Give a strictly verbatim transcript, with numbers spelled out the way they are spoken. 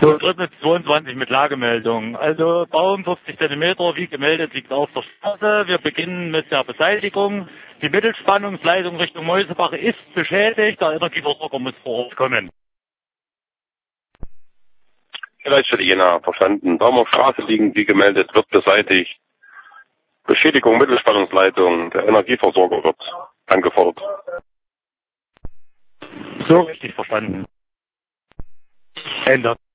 So, dritte zweiundzwanzig mit Lagemeldung. Also Baum fünfzig Zentimeter, wie gemeldet, liegt auf der Straße. Wir beginnen mit der Beseitigung. Die Mittelspannungsleitung Richtung Mäusebach ist beschädigt. Der Energieversorger muss vor Ort kommen. Vielleicht für die Jena verstanden. Baum auf Straße liegen, wie gemeldet, wird beseitigt. Beschädigung Mittelspannungsleitung. Der Energieversorger wird angefordert. So richtig verstanden. Ändert.